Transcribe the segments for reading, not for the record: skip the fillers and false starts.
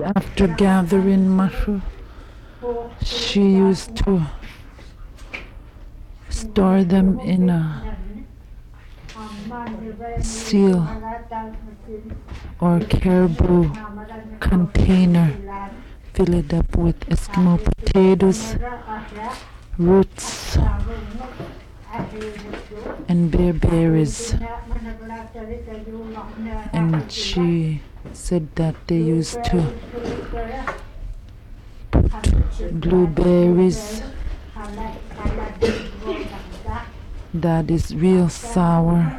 after gathering mushrooms, she used to store them in a seal or caribou container, fill it up with Eskimo potatoes, roots, and bearberries. And she said that they used to put blueberries that is real sour.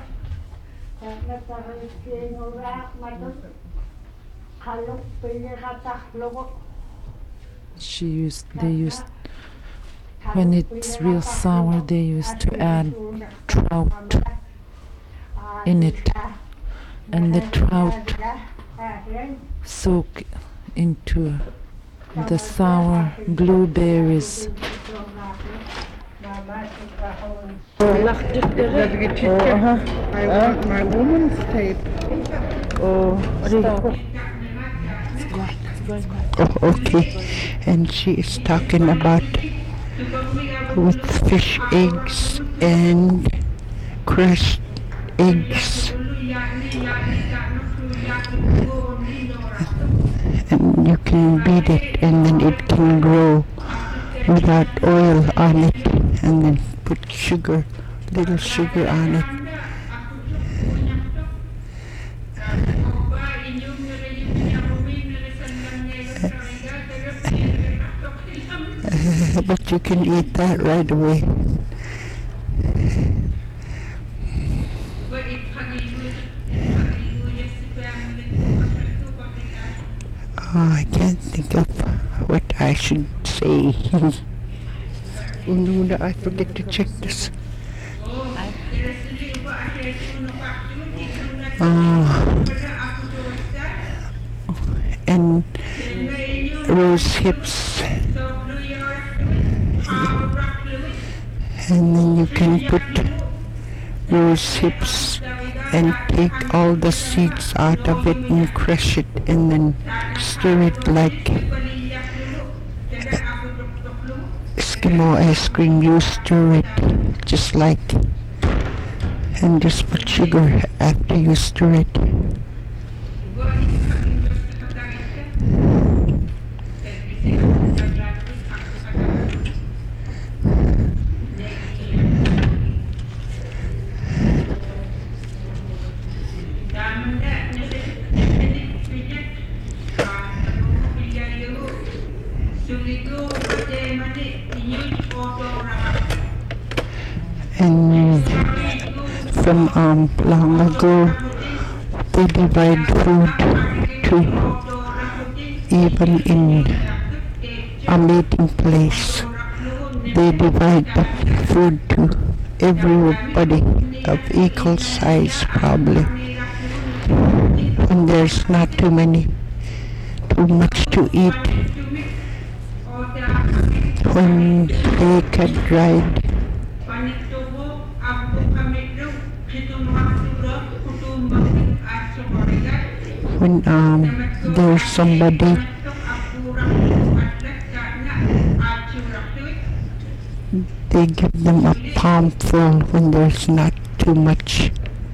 They used, when it's real sour, they used to add trout in it, and the trout soak into the sour blueberries. I want my woman's tape. Oh, okay. And she is talking about with fish eggs and crushed eggs. And you can beat it and then it can grow without oil on it, and then put sugar, little sugar on it. But you can eat that right away. Oh, I can't think of what I should say. Oh no, I forget to check this. And rose hips. And then you can put rose hips and take all the seeds out of it and crush it and then stir it like Eskimo ice cream. You stir it just like, and just put sugar after you stir it. And from long ago, they divide food to, even in a meeting place, they divide the food to everybody of equal size probably. When there's not too much to eat. When they cut dried, when there's somebody they give them a palm full when there's not too much.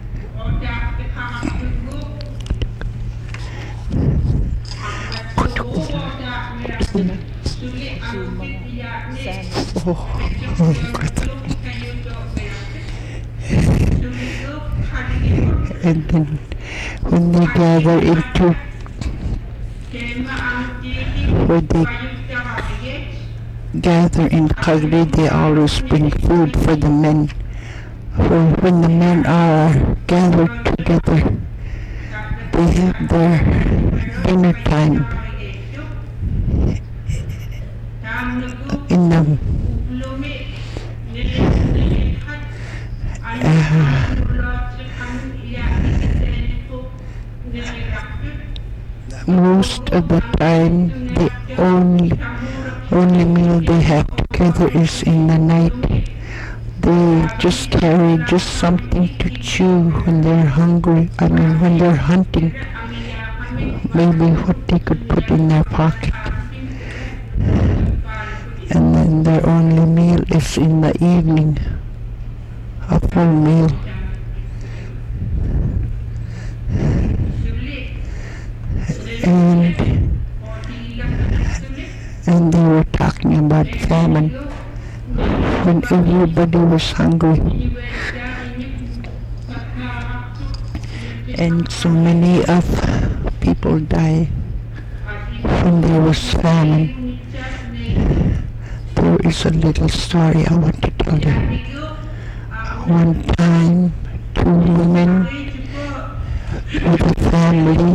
And then when they gather into where they gather in Kagri, they always bring food for the men. When the men are gathered together, they have their dinner time in the most of the time, the only meal they have together is in the night. They just carry just something to chew when they're hungry. When they're hunting. maybe what they could put in their pocket. And then their only meal is in the evening, a full meal. And they were talking about famine when everybody was hungry. And so many of people die when there was famine. There is a little story I want to tell you. One time, two women with a family,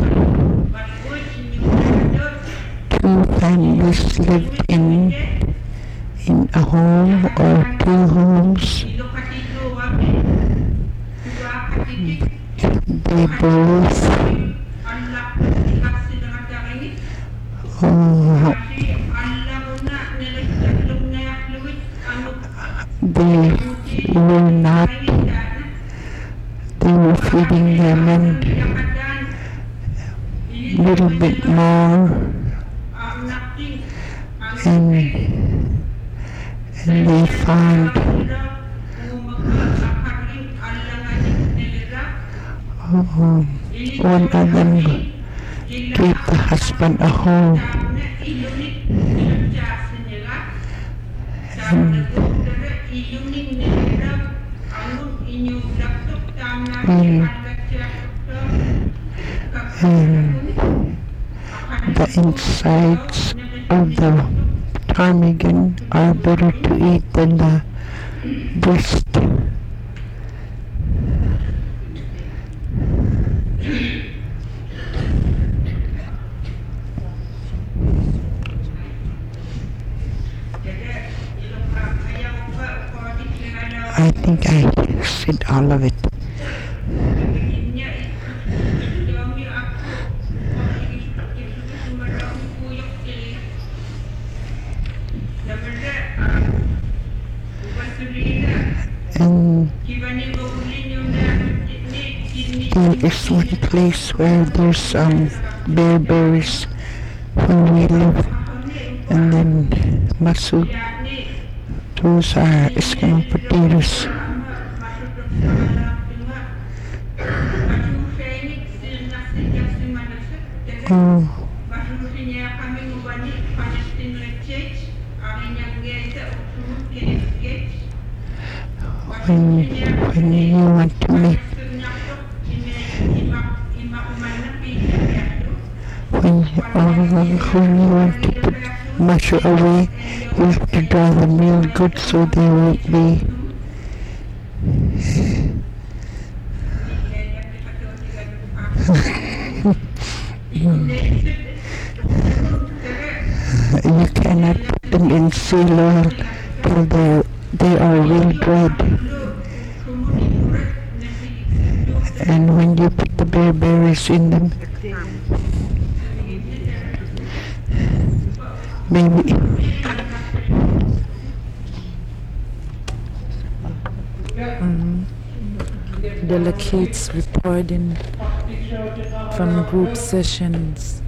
two families lived in a home or two homes. They both they were feeding them and a little bit more, and they found one of them gave the husband a hole, and the insides of the ptarmigan are better to eat than the breast. I think I said all of it. And there is one place where there's bearberries when we live, and then masu. Those are Eskimo potatoes. When you want to make when you want to put mashu away, you have to dry them real good so they won't be you cannot put them in seal oil till they are real dried. And when you put the bearberries in them, maybe delegates reporting from group sessions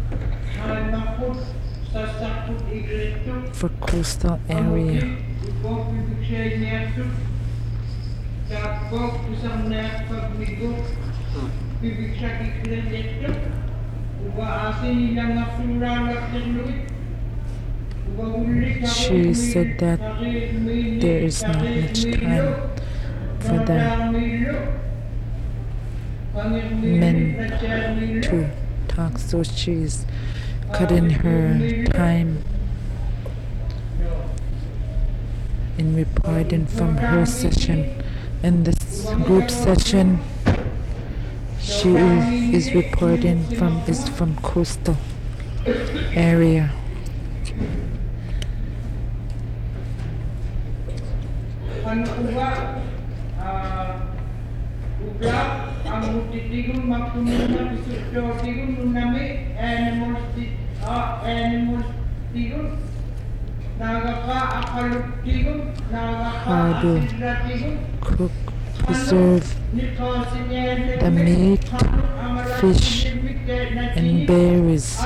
for coastal area. She said that there is not much time for the men to talk, so she's cutting her time in reporting from her session. In this group session, she is reporting from coastal area. How to preserve the meat, fish, and bear is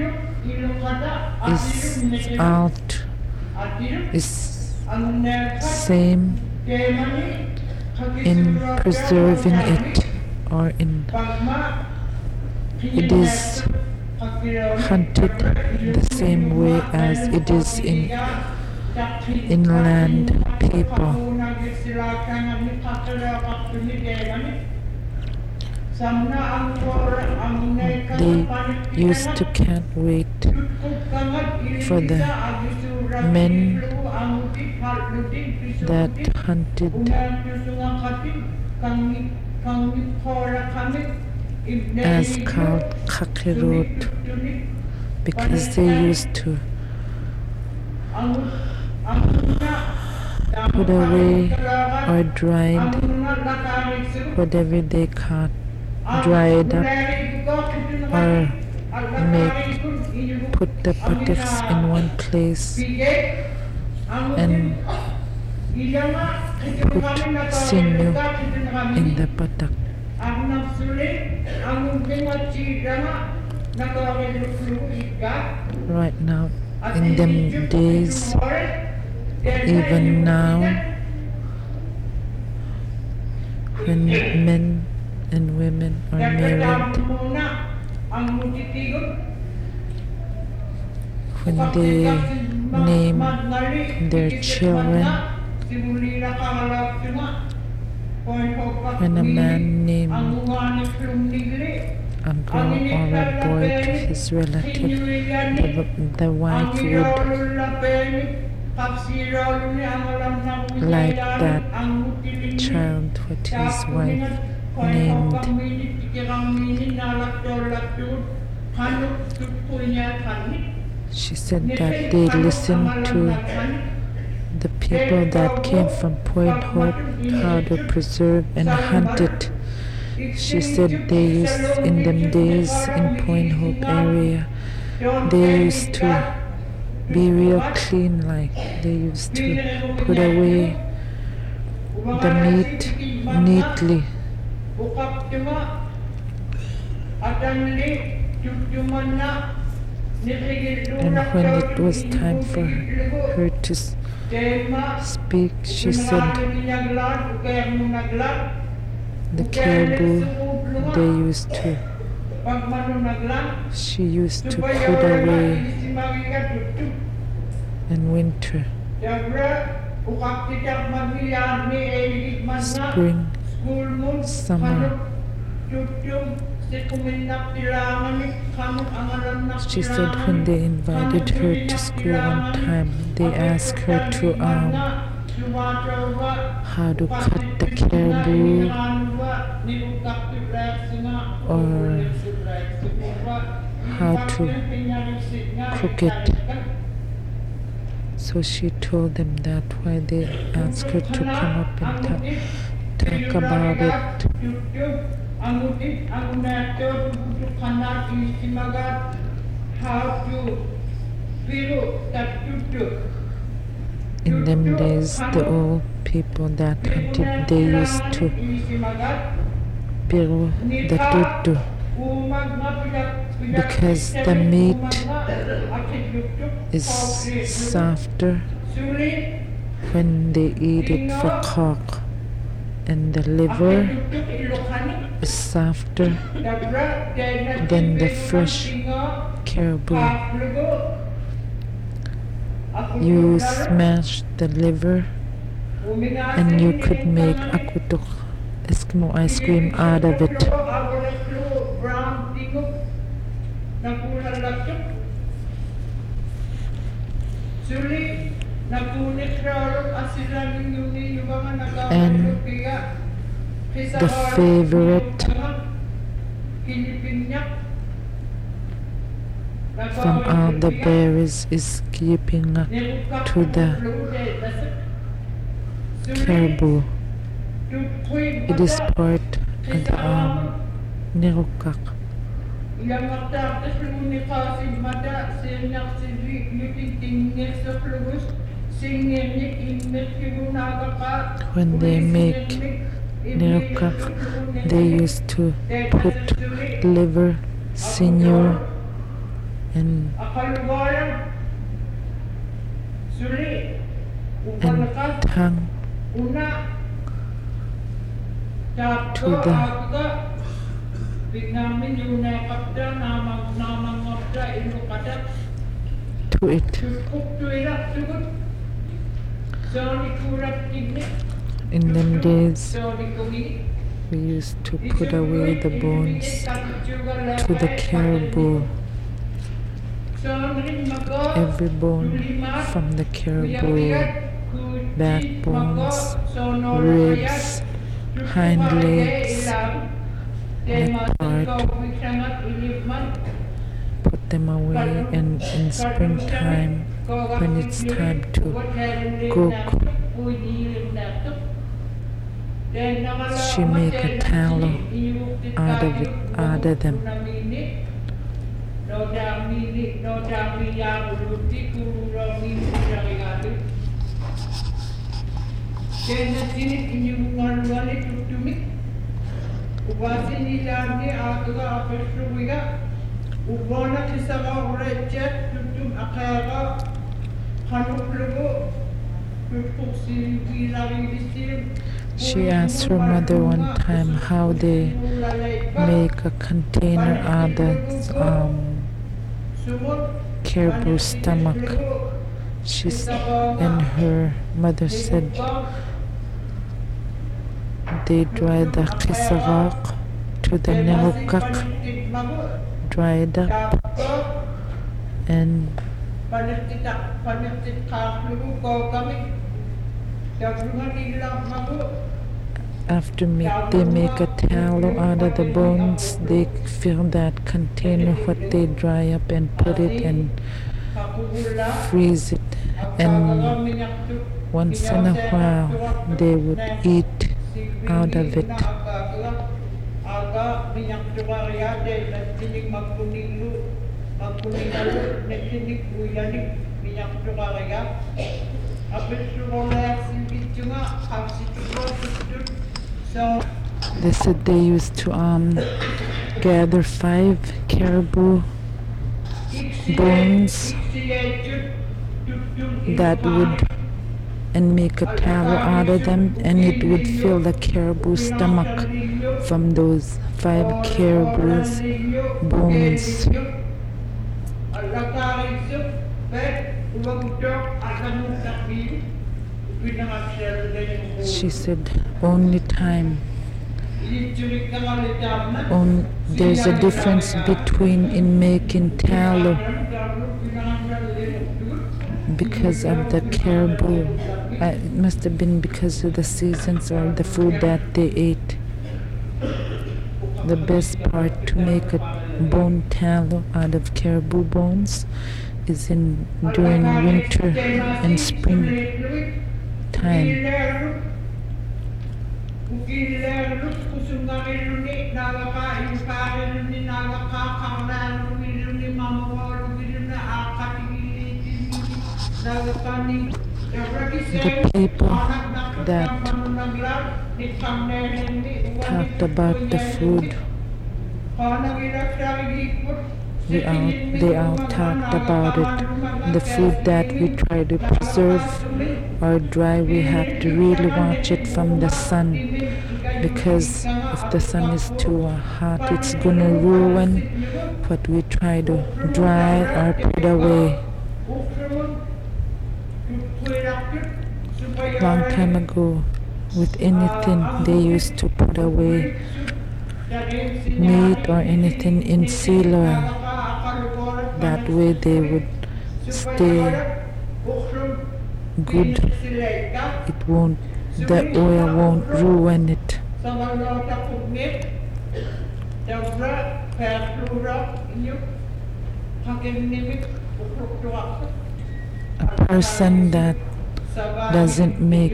out, is same in preserving it, or in it is hunted the same way as it is in inland people. They used to can't wait for the men that hunted as called kakirot, because they used to put away or dried whatever they caught, dried up, or put the buttocks in one place and put sinew in the buttock. Right now, in them days, even now, when men and women are married, when they name their children, when a man names a girl or a boy to his relative, the wife would like that child what his wife named. She said that they listened to the people that came from Point Hope, how to preserve and hunt it. She said they used, in them days in Point Hope area, they used to be real clean, like they used to put away the meat neatly. And when it was time for her to speak, she said the caribou she used to put away in winter, spring, summer. She said when they invited her to school one time, they asked her to how to cut the caribou or how to cook it. So she told them that why they asked her to come up and talk about it. In them days, the old people that hunted, they used to peel the tutu because the meat is softer when they eat it for cock, and the liver is softer than the fresh caribou. You smash the liver and you could make akutok Eskimo ice cream out of it. And the favorite from all the berries is keeping up to the caribou. It is part of the nirukak. When they make nirukak, they used to put liver senior and tongue to it. In them days, we used to put away the bones to the caribou. Every bone from the caribou, backbones, ribs, hind legs, neck part, put them away, and in springtime, when it's time to cook, she make a tallow out of them. She asked her mother one time how they make a container out of caribou stomach. And her mother said they dry the kisaraq to the nehukak, dry it up, and after they make a tallow out of the bones, they fill that container what they dry up and put it and freeze it, and once in a while they would eat out of it. They said they used to gather 5 caribou bones that would and make a tallow out of them, and it would fill the caribou stomach from those 5 caribou's bones. She said only time. There's a difference between in making tallow because of the caribou. It must have been because of the seasons or the food that they ate. The best part to make a bone tallow out of caribou bones is during winter and spring time. The people that talked about the food, they all talked about it. The food that we try to preserve or dry, we have to really watch it from the sun, because if the sun is too hot, it's gonna ruin what we try to dry or put away. Long time ago, with anything, they used to put away meat or anything in seal oil. That way they would stay good. The oil won't ruin it. A person that doesn't make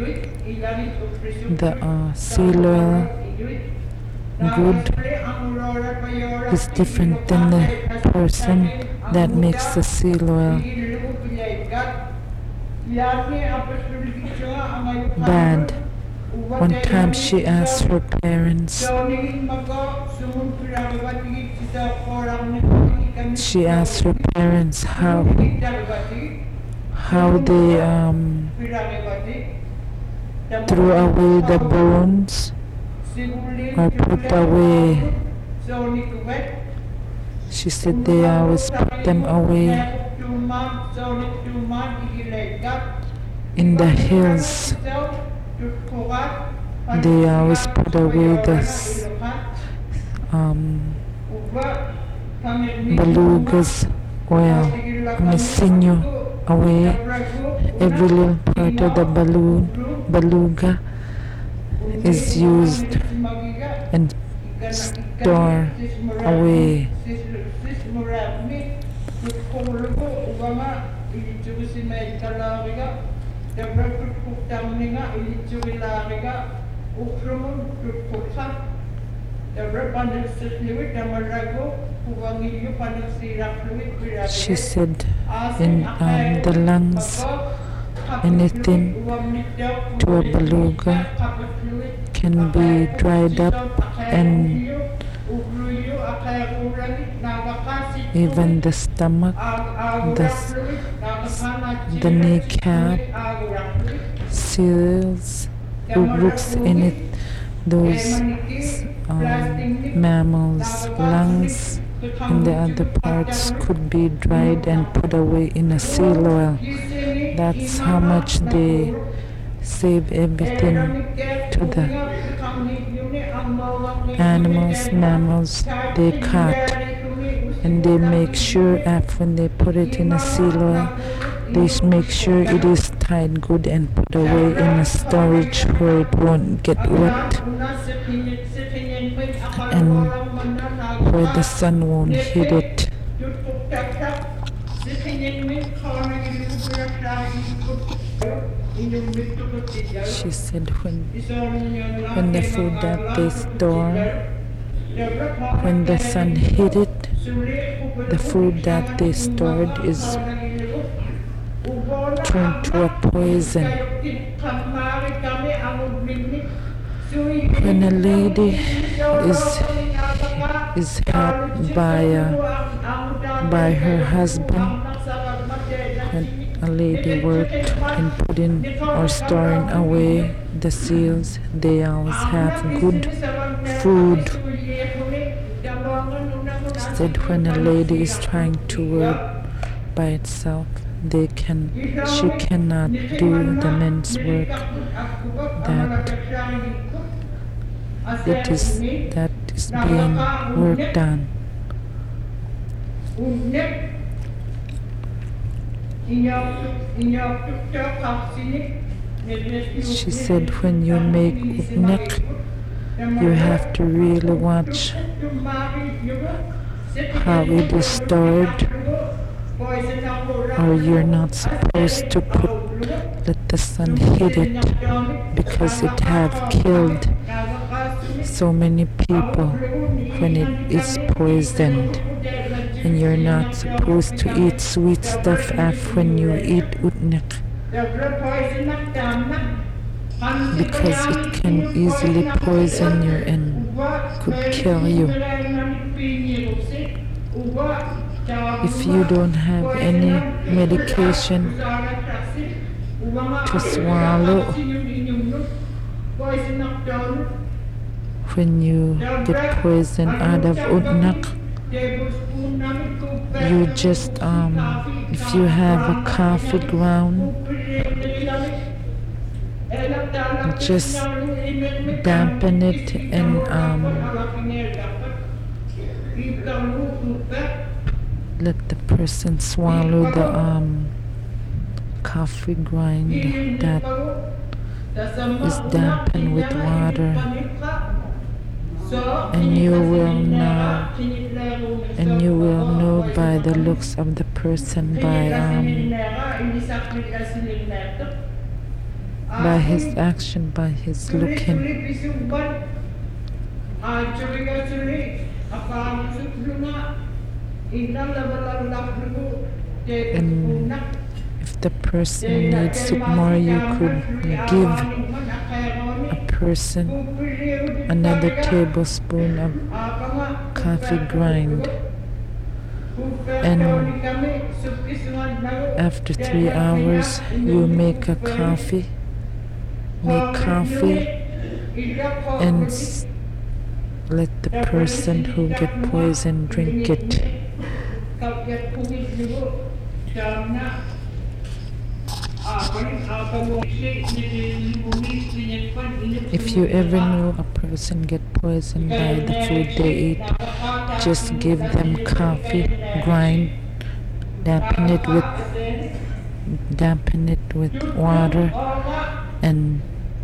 the seal oil good is different than the person that makes the seal oil bad. One time she asked her parents, how they threw away the bones or put away. She said they always put them away in the hills. They always put away the belugas oil, sinew away. Every little part of the beluga is used and stored away. She said in the lungs, anything to a beluga can be dried up, and even the stomach, the kneecap, seals, looks in it, those mammals' lungs and the other parts could be dried and put away in a seal oil. That's how much they save everything to the animals, mammals they caught. And they make sure after when they put it in a seal oil, they make sure it is tied good and put away in a storage where it won't get wet and where the sun won't hit it. She said when the food that they store, when the sun hit it, the food that they stored is turned to a poison. When a lady is helped by her husband, when a lady worked in putting or storing away the seals, they always have good food. Instead, when a lady is trying to work by itself, she cannot do the men's work that is being worked on. She said when you make upnek, you have to really watch how it is stored, or you're not supposed to let the sun hit it, because it have killed so many people when it is poisoned. And you're not supposed to eat sweet stuff after when you eat utnek, because it can easily poison you and could kill you. If you don't have any medication to swallow when you get poisoned out of utnek, you just if you have a coffee ground, just dampen it and let the person swallow the coffee grind that is dampened with water, and you will know by the looks of the person, by his action, by his looking. And if the person needs it more, you could give a person another tablespoon of coffee grind, and after 3 hours you make coffee and let the person who get poison drink it. If you ever knew a person get poisoned by the food they eat, just give them coffee, grind, dampen it with water, and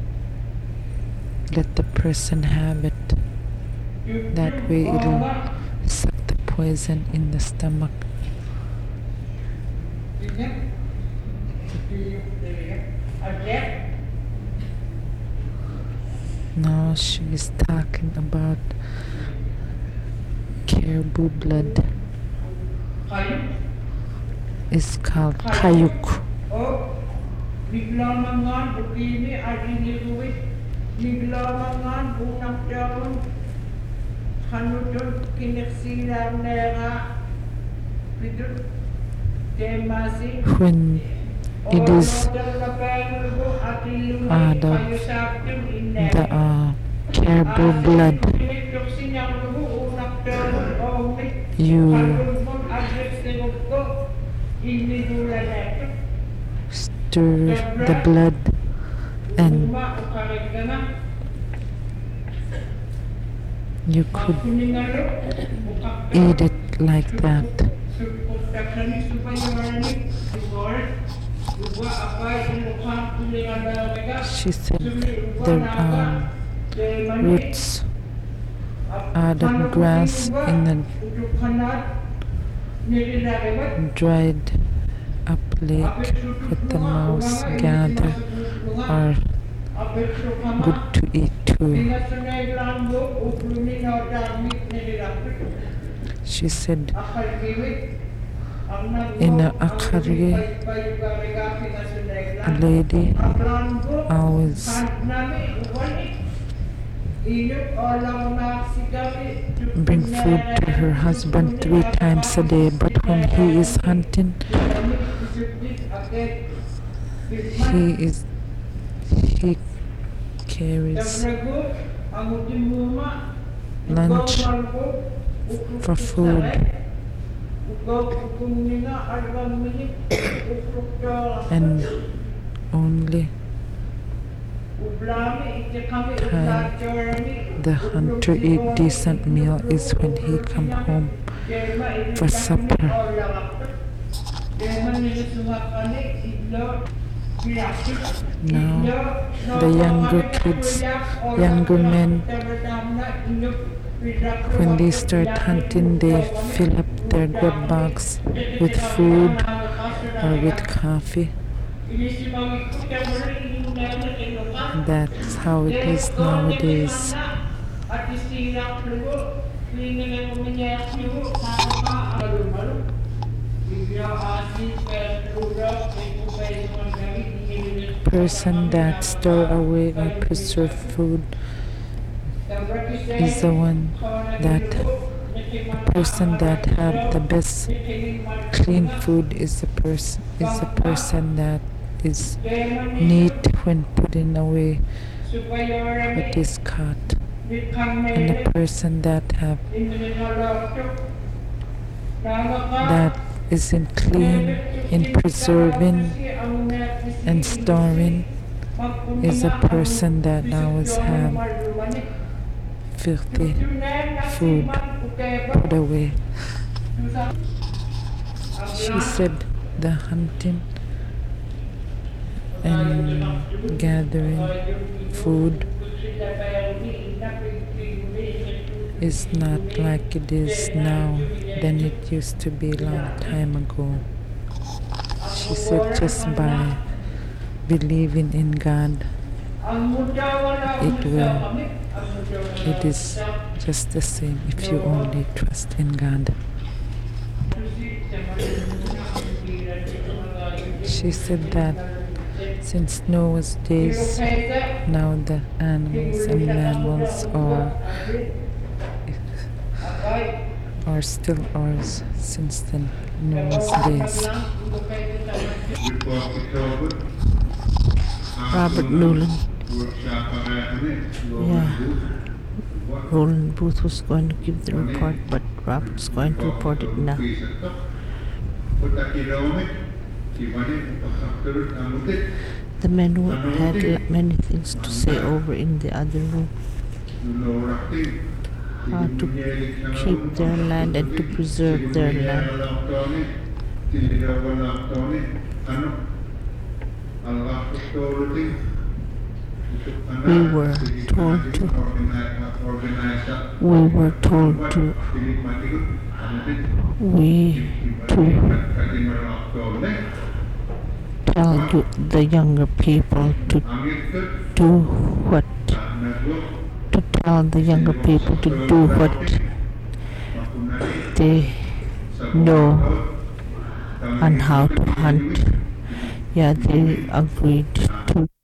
let the person have it. That way it'll suck the poison in the stomach. Now she's talking about caribou blood. It's called kayuk. When it is the caribou blood, you stir the blood and you could eat it like that. She said the roots out of grass in the dried up lake with the mouse gather are good to eat too. She said in Akharge, a lady always bring food to her husband 3 times a day, but when he is hunting, he carries lunch for food, and only time the hunter eat decent meal is when he come home for supper. Now the younger kids, younger men, when they start hunting, they fill up their grub box with food or with coffee. That's how it is nowadays. Person that store away or preserve food is the one that person that have the best clean food is the person that is neat when putting away what is caught, and the person that have that isn't clean in preserving and storing is a person that always have filthy food put away. She said the hunting and gathering food is not like it is now than it used to be a long time ago. She said just by believing in God, it is just the same if you only trust in God. She said that Since Noah's days, now the animals and mammals are still ours since the Noah's days. Robert Newland. Yeah. Roland Booth was going to give the report, but Robert's going to report it now. The men who had many things to say over in the other room. How to keep their land and to preserve their land. We were told to tell the younger people to do what they know and how to hunt. Yeah, they agreed to